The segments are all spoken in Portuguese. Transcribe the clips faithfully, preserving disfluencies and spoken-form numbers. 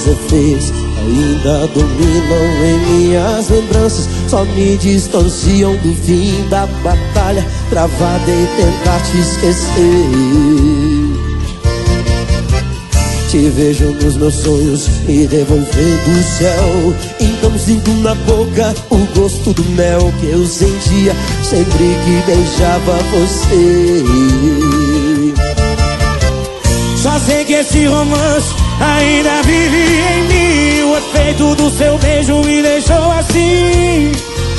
efeitos ainda dominam em minhas lembranças, só me distanciam do fim da batalha, travada em tentar te esquecer. Te vejo nos meus sonhos me devolvendo o céu, então sinto na boca o gosto do mel que eu sentia sempre que beijava você. Só sei que esse romance ainda vive em mim, o efeito do seu beijo me deixou assim,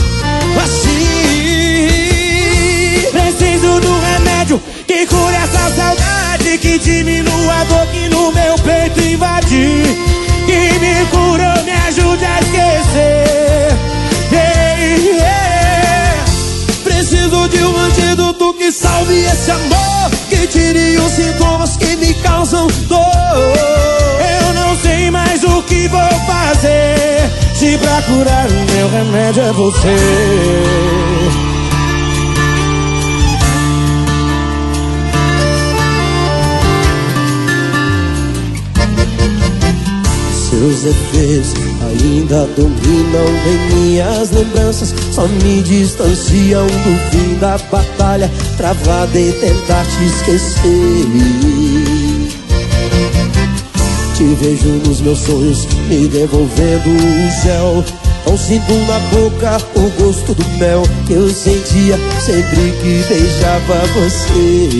assim. Preciso do remédio que cure essa saudade, que diminua a dor que no meu peito invadiu, que me cura, me ajude a esquecer. Hey, yeah. Preciso de um antídoto que salve esse amor, que tire os sintomas que me causam dor. Eu não sei mais o que vou fazer, se pra curar o meu remédio é você. Seus efeitos ainda dominam em minhas lembranças, só me distanciam do fim da batalha, travada em tentar te esquecer. Te vejo nos meus sonhos me devolvendo o céu, então sinto na boca o gosto do mel que eu sentia sempre que beijava você.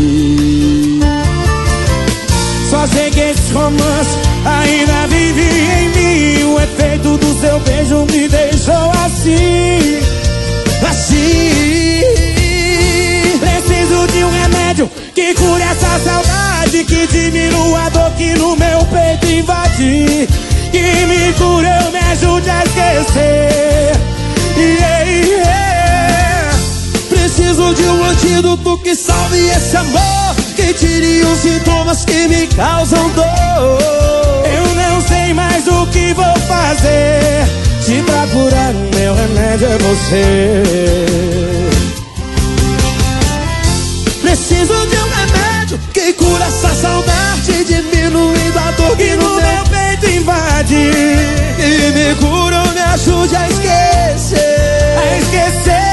Só sei que esse romance ainda vive em mim, o efeito do seu beijo me deixou assim, assim. Preciso de um remédio que cure essa saudade, que diminua a dor que no meu peito invadiu, que me cure, me ajude a esquecer. Yeah, yeah. Preciso de um antídoto que salve esse amor, que tire os sintomas que me causam dor. Eu não sei mais o que vou fazer, se pra curar o meu remédio é você. Preciso de um remédio que cura essa saudade, diminuindo a dor que no meu peito invade, que me cura, me ajude a esquecer. A esquecer.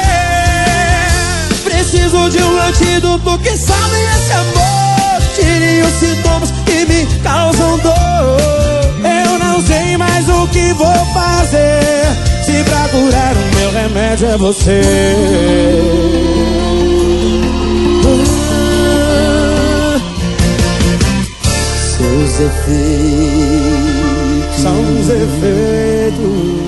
Preciso de um antídoto que salve esse amor, tire os sintomas que me causam dor. Eu não sei mais o que vou fazer, se pra curar o meu remédio é você. Seus efeitos são os efeitos